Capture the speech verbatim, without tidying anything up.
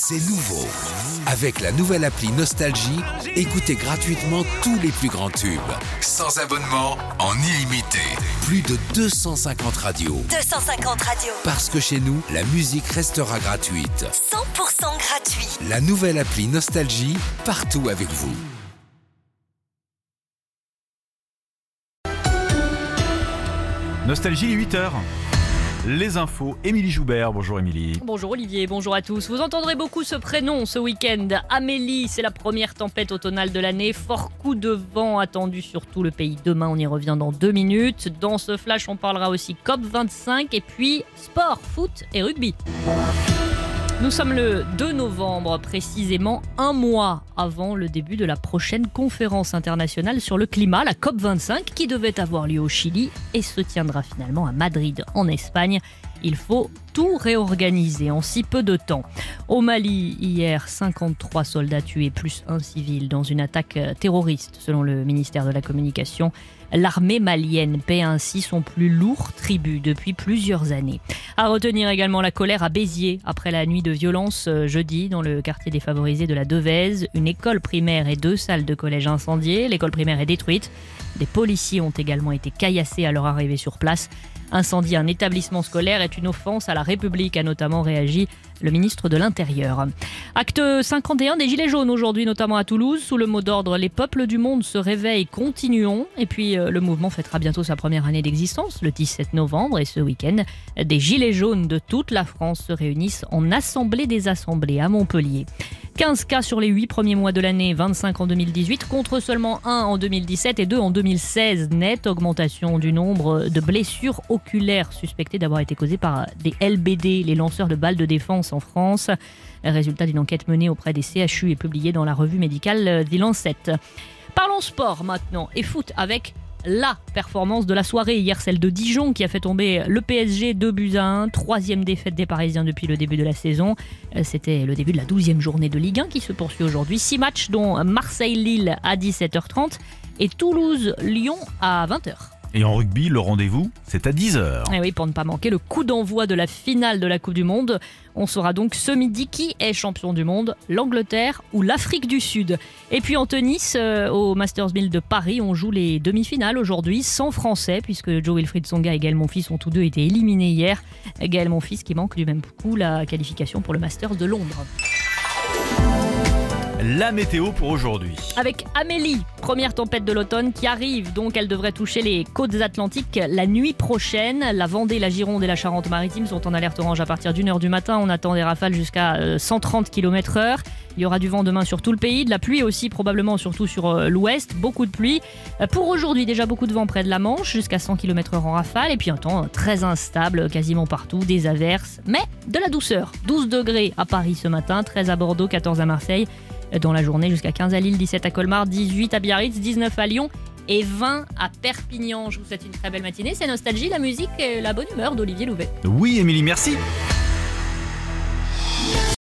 C'est nouveau. Avec la nouvelle appli Nostalgie, écoutez gratuitement tous les plus grands tubes. Sans abonnement, en illimité. Plus de deux cent cinquante radios. deux cent cinquante radios. Parce que chez nous, la musique restera gratuite. cent pour cent gratuit. La nouvelle appli Nostalgie, partout avec vous. Nostalgie, huit heures. Les infos, Émilie Joubert. Bonjour Émilie. Bonjour Olivier, bonjour à tous. Vous entendrez beaucoup ce prénom ce week-end. Amélie, c'est la première tempête automnale de l'année. Fort coup de vent attendu sur tout le pays. Demain, on y revient dans deux minutes. Dans ce flash, on parlera aussi C O P vingt-cinq et puis sport, foot et rugby. Nous sommes le deux novembre, précisément un mois avant le début de la prochaine conférence internationale sur le climat, la C O P vingt-cinq, qui devait avoir lieu au Chili et se tiendra finalement à Madrid, en Espagne. Il faut tout réorganiser en si peu de temps. Au Mali, hier, cinquante-trois soldats tués, plus un civil, dans une attaque terroriste, selon le ministère de la Communication. L'armée malienne paie ainsi son plus lourd tribut depuis plusieurs années. À retenir également la colère à Béziers après la nuit de violence jeudi dans le quartier défavorisé de la Devèze. Une école primaire et deux salles de collège incendiées. L'école primaire est détruite. Des policiers ont également été caillassés à leur arrivée sur place. Incendier un établissement scolaire est une offense à la République, a notamment réagi le ministre de l'Intérieur. Acte cinquante et un des Gilets jaunes aujourd'hui, notamment à Toulouse, sous le mot d'ordre « Les peuples du monde se réveillent, continuons ». Et puis le mouvement fêtera bientôt sa première année d'existence, le dix-sept novembre. Et ce week-end, des Gilets jaunes de toute la France se réunissent en Assemblée des Assemblées à Montpellier. quinze cas sur les huit premiers mois de l'année, vingt-cinq en deux mille dix-huit, contre seulement un en deux mille dix-sept et deux en deux mille seize. Nette augmentation du nombre de blessures oculaires suspectées d'avoir été causées par des L B D, les lanceurs de balles de défense en France. Résultat d'une enquête menée auprès des C H U et publiée dans la revue médicale The Lancet. Parlons sport maintenant et foot avec la performance de la soirée hier, celle de Dijon qui a fait tomber le P S G deux buts à un, troisième défaite des Parisiens depuis le début de la saison. C'était le début de la douzième journée de Ligue un qui se poursuit aujourd'hui. Six matchs dont Marseille-Lille à dix-sept heures trente et Toulouse-Lyon à vingt heures. Et en rugby, le rendez-vous, c'est à dix heures. Et oui, pour ne pas manquer le coup d'envoi de la finale de la Coupe du Monde. On saura donc ce midi qui est champion du monde, l'Angleterre ou l'Afrique du Sud. Et puis en tennis, euh, au Masters mille de Paris, on joue les demi-finales aujourd'hui sans Français, puisque Jo-Wilfried Tsonga et Gaël Monfils ont tous deux été éliminés hier. Gaël Monfils qui manque du même coup la qualification pour le Masters de Londres. La météo pour aujourd'hui. Avec Amélie, première tempête de l'automne qui arrive, donc elle devrait toucher les côtes atlantiques la nuit prochaine. La Vendée, la Gironde et la Charente-Maritime sont en alerte orange à partir d'une heure du matin. On attend des rafales jusqu'à cent trente kilomètres heure. Il y aura du vent demain sur tout le pays, de la pluie aussi probablement surtout sur l'ouest, beaucoup de pluie. Pour aujourd'hui, déjà beaucoup de vent près de la Manche, jusqu'à cent kilomètres heure en rafale, et puis un temps très instable quasiment partout, des averses, mais de la douceur. douze degrés à Paris ce matin, treize à Bordeaux, quatorze à Marseille. Dans la journée, jusqu'à quinze à Lille, dix-sept à Colmar, dix-huit à Biarritz, dix-neuf à Lyon et vingt à Perpignan. Je vous souhaite une très belle matinée. C'est Nostalgie, la musique et la bonne humeur d'Olivier Louvet. Oui, Émilie, merci.